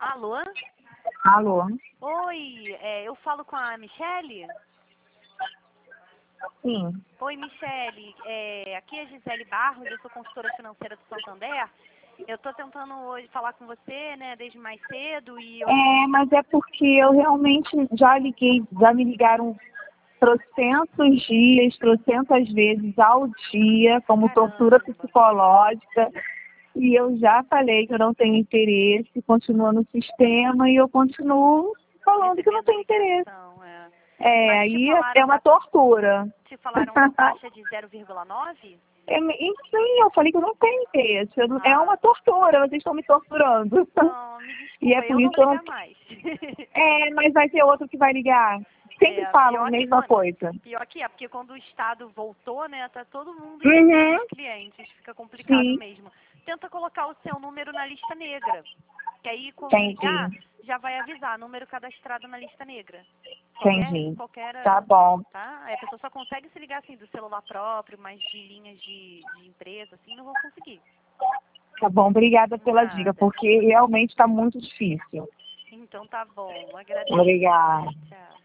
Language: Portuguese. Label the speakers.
Speaker 1: Alô?
Speaker 2: Alô?
Speaker 1: Oi, eu falo com a Michele?
Speaker 2: Sim.
Speaker 1: Oi, Michele. Aqui é a Gisele Barros, eu sou consultora financeira do Santander. Eu estou tentando hoje falar com você, né, desde mais cedo e eu...
Speaker 2: Mas é porque eu realmente já liguei, já me ligaram trocentos dias, trocentas vezes ao dia, como tortura
Speaker 1: Caramba.
Speaker 2: psicológica, e eu já falei que eu não tenho interesse, continua no sistema e eu continuo falando que eu não
Speaker 1: Recebendo
Speaker 2: tenho interesse.
Speaker 1: ligação, é. Mas
Speaker 2: Aí é uma tortura.
Speaker 1: te falaram da taxa de 0,9?
Speaker 2: Enfim, eu falei que eu não tenho interesse. É uma
Speaker 1: Ah,
Speaker 2: tortura, vocês estão me torturando.
Speaker 1: não, me
Speaker 2: E é
Speaker 1: desculpa,
Speaker 2: por
Speaker 1: eu não
Speaker 2: isso
Speaker 1: vou
Speaker 2: que eu não...
Speaker 1: ligar mais.
Speaker 2: Mas vai ter outro que vai ligar. Sempre falam a
Speaker 1: Pior que
Speaker 2: mesma coisa.
Speaker 1: porque quando o Estado voltou, né, tá todo mundo esquecendo
Speaker 2: Uhum,
Speaker 1: dos clientes, fica complicado
Speaker 2: sim,
Speaker 1: mesmo. Tenta colocar o seu número na lista negra, que aí quando ligar,
Speaker 2: entendi,
Speaker 1: já vai avisar, número cadastrado na lista negra.
Speaker 2: entendi.
Speaker 1: Qualquer,
Speaker 2: Tá bom.
Speaker 1: tá? A pessoa só consegue se ligar assim do celular próprio, mas de linhas de empresa, assim, não vão conseguir.
Speaker 2: Tá bom, obrigada pela dica,
Speaker 1: Nada.
Speaker 2: porque realmente está muito difícil.
Speaker 1: Então tá bom, agradeço.
Speaker 2: Obrigada.
Speaker 1: Tchau.